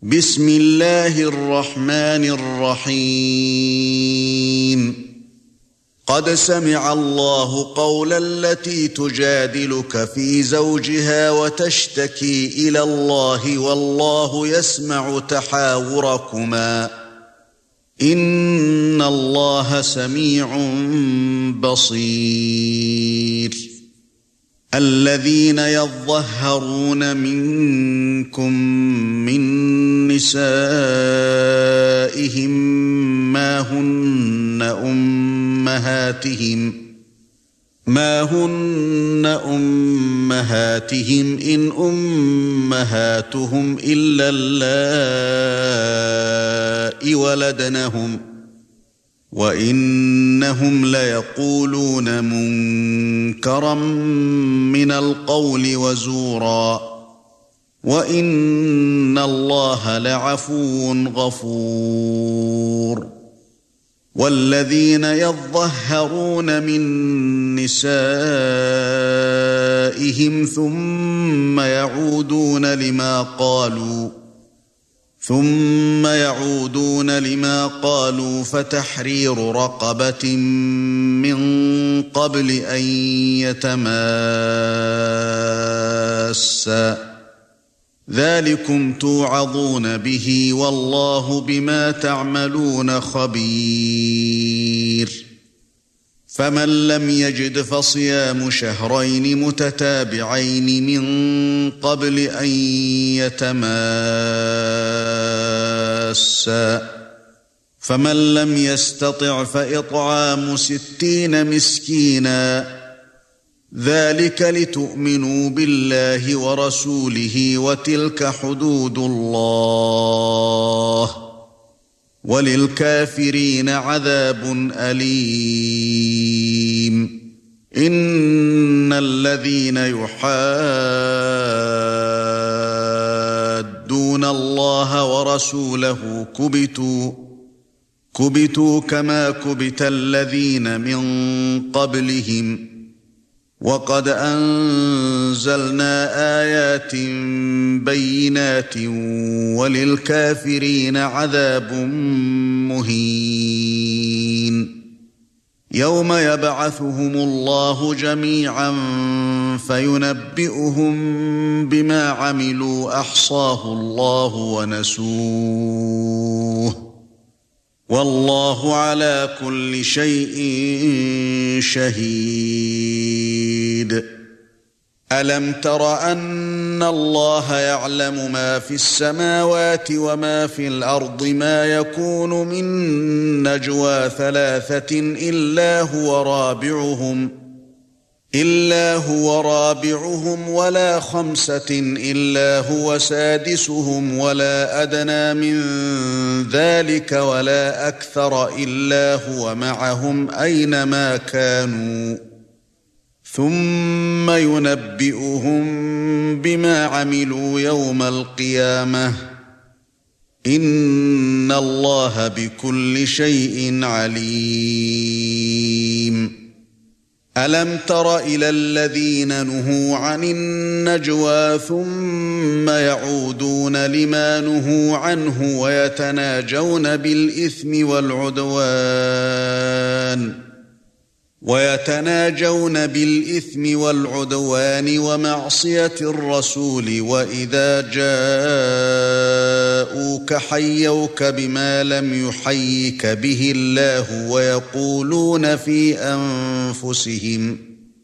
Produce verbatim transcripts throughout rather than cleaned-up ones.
بسم الله الرحمن الرحيم قد سمع الله قول التي تجادلك في زوجها وتشتكي إلى الله والله يسمع تحاوركما إن الله سميع بصير الذين يظهرون منكم من نسائهم ما هن أمهاتهم ما هن أمهاتهم إن أمهاتهم إلا اللائي ولدنهم وإنهم ليقولون منكرا من القول وزورا وإن الله لعفو غفور والذين يظهرون من نسائهم ثم يعودون لما قالوا ثم يعودون لما قالوا فتحرير رقبة من قبل أن يتماسا ذلكم توعظون به والله بما تعملون خبير فمن لم يجد فصيام شهرين متتابعين من قبل أن يتماسا فمن لم يستطع فإطعام ستين مسكينا ذلك لتؤمنوا بالله ورسوله وتلك حدود الله وللكافرين عذاب أليم إن الذين يحادون الله ورسوله كبتوا كبتوا كما كبت الذين من قبلهم وقد أنزلنا آيات بينات وللكافرين عذاب مهين يوم يبعثهم الله جميعا فينبئهم بما عملوا أحصاه الله ونسوه والله على كل شيء شهيد ألم تر أن الله يعلم ما في السماوات وما في الأرض ما يكون من نجوى ثلاثة إلا هو رابعهم إلا هو رابعهم ولا خمسة إلا هو سادسهم ولا أدنى من ذلك ولا أكثر إلا هو معهم أينما كانوا ثم ينبئهم بما عملوا يوم القيامة إن الله بكل شيء عليم ألم تر إلى الذين نهوا عن النجوى ثم يعودون لما نهوا عنه ويتناجون بالإثم والعدوان ويتناجون بالإثم والعدوان ومعصية الرسول وإذا جاءوك حيوك بما لم يحيك به الله ويقولون في أنفسهم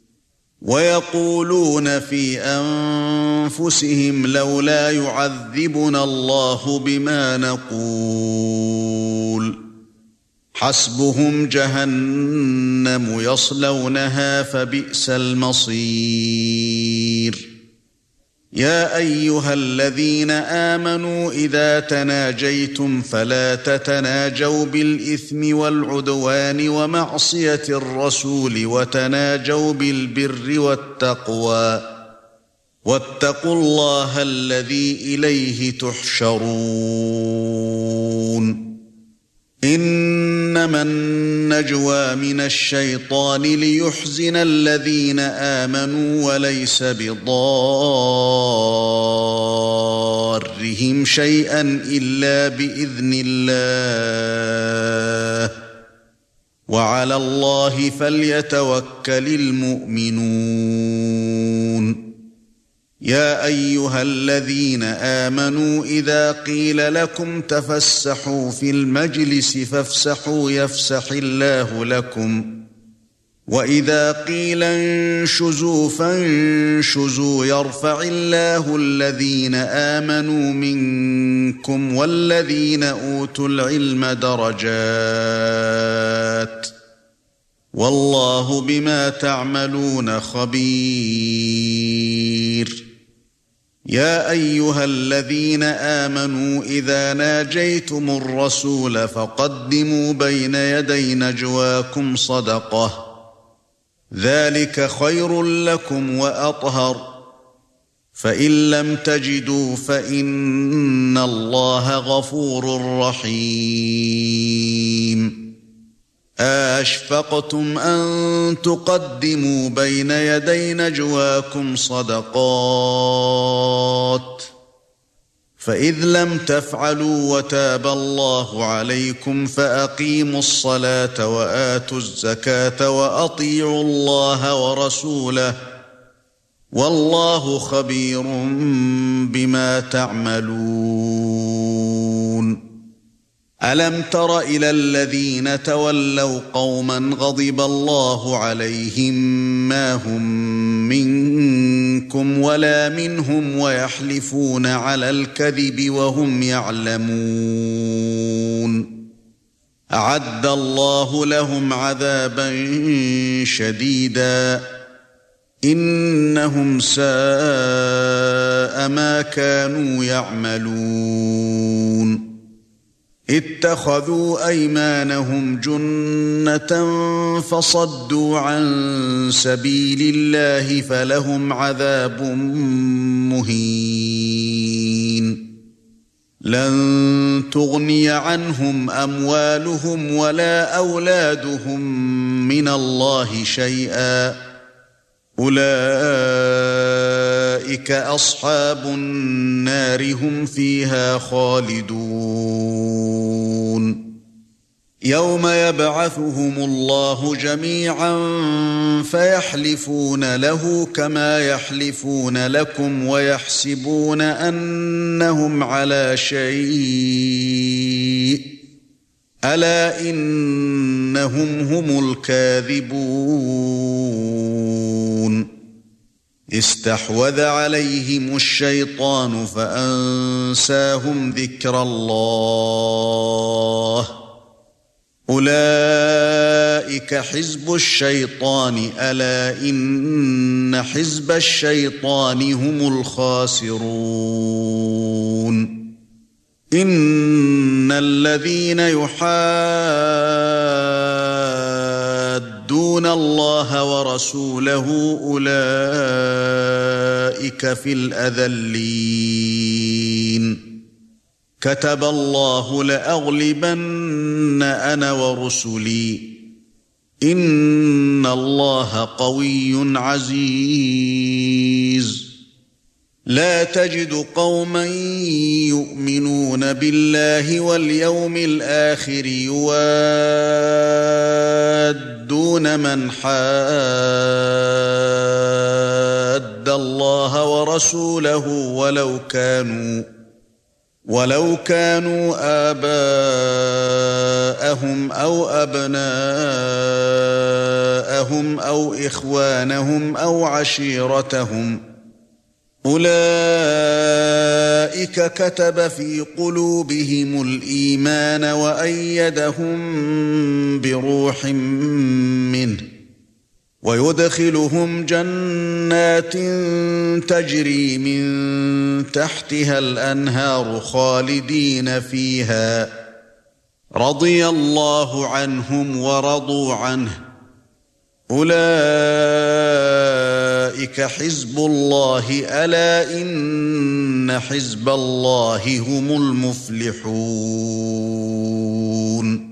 ويقولون في أنفسهم لولا يعذبنا الله بما نقول حسبهم جهنم يصلونها فبئس المصير يا أيها الذين آمنوا إذا تناجيتم فلا تتناجوا بالإثم والعدوان ومعصية الرسول وتناجوا بالبر والتقوى واتقوا الله الذي إليه تحشرون إنما النجوى من الشيطان ليحزن الذين آمنوا وليس بضار ضَرِّهِمْ شَيْئًا إِلَّا بِإِذْنِ اللَّهِ وَعَلَى اللَّهِ فَلْيَتَوَكَّلِ الْمُؤْمِنُونَ يَا أَيُّهَا الَّذِينَ آمَنُوا إِذَا قِيلَ لَكُمْ تَفَسَّحُوا فِي الْمَجْلِسِ فَافْسَحُوا يَفْسَحِ اللَّهُ لَكُمْ وَإِذَا قِيلَ انشُزُوا فانشُزُوا يَرْفَعِ اللَّهُ الَّذِينَ آمَنُوا مِنكُمْ وَالَّذِينَ أُوتُوا الْعِلْمَ دَرَجَاتٍ وَاللَّهُ بِمَا تَعْمَلُونَ خَبِيرٌ يَا أَيُّهَا الَّذِينَ آمَنُوا إِذَا نَاجَيْتُمُ الرَّسُولَ فَقَدِّمُوا بَيْنَ يَدَيْ نَجْوَاكُمْ صَدَقَةً ذَلِكَ خَيْرٌ لَكُمْ وَأَطْهَرُ فَإِن لَّمْ تَجِدُوا فَإِنَّ اللَّهَ غَفُورٌ رَّحِيمٌ أَأَشْفَقْتُمْ أَن تُقَدِّمُوا بَيْنَ يَدَيْ نَجْوَاكُمْ صَدَقَاتٍ فَإِذْ لَمْ تَفْعَلُوا وَتَابَ اللَّهُ عَلَيْكُمْ فَأَقِيمُوا الصَّلَاةَ وَآتُوا الزَّكَاةَ وَأَطِيعُوا اللَّهَ وَرَسُولَهُ وَاللَّهُ خَبِيرٌ بِمَا تَعْمَلُونَ أَلَمْ تَرَ إِلَى الَّذِينَ تَوَلَّوْا قَوْمًا غَضِبَ اللَّهُ عَلَيْهِمْ مَا هُمْ مِنكُمْ وَلَا مِنْهُمْ وَيَحْلِفُونَ عَلَى الْكَذِبِ وَهُمْ يَعْلَمُونَ أَعَدَّ اللَّهُ لَهُمْ عَذَابًا شَدِيدًا إِنَّهُمْ سَاءَ مَا كَانُوا يَعْمَلُونَ اتَّخَذُوا أَيْمَانَهُمْ جُنَّةً فَصَدُّوا عَن سَبِيلِ اللَّهِ فَلَهُمْ عَذَابٌ مُهِينٌ لَن تُغْنِيَ عَنْهُمْ أَمْوَالُهُمْ وَلَا أَوْلَادُهُمْ مِنَ اللَّهِ شَيْئًا أُولَئِكَ أَصْحَابُ النَّارِ هُمْ فِيهَا خَالِدُونَ يَوْمَ يَبْعَثُهُمُ اللَّهُ جَمِيعًا فَيَحْلِفُونَ لَهُ كَمَا يَحْلِفُونَ لَكُمْ وَيَحْسَبُونَ أَنَّهُمْ عَلَى شَيْءٍ أَلَا إِنَّهُمْ هُمُ الْكَاذِبُونَ اسْتَحْوَذَ عَلَيْهِمُ الشَّيْطَانُ فَأَنسَاهُمْ ذِكْرَ اللَّهِ أُولَئِكَ حِزْبُ الشَّيْطَانِ أَلَا إِنَّ حِزْبَ الشَّيْطَانِ هُمُ الْخَاسِرُونَ إِنَّ الَّذِينَ يُحَادُّونَ اللَّهَ وَرَسُولَهُ أُولَئِكَ فِي الْأَذَلِّينَ كَتَبَ اللَّهُ لَأَغْلِبَنَّ أَنَا وَرُسُلِي إِنَّ اللَّهَ قَوِيٌّ عَزِيزٌ لا تجد قوما يؤمنون بالله واليوم الآخر يوادون من حاد الله ورسوله ولو كانوا ولو كانوا آباءهم أو أبناءهم أو إخوانهم أو عشيرتهم أولئك كتب في قلوبهم الإيمان وأيدهم بروح منه ويدخلهم جنات تجري من تحتها الأنهار خالدين فيها رضي الله عنهم ورضوا عنه أولئك حزب الله ألا إن حزب الله هم المفلحون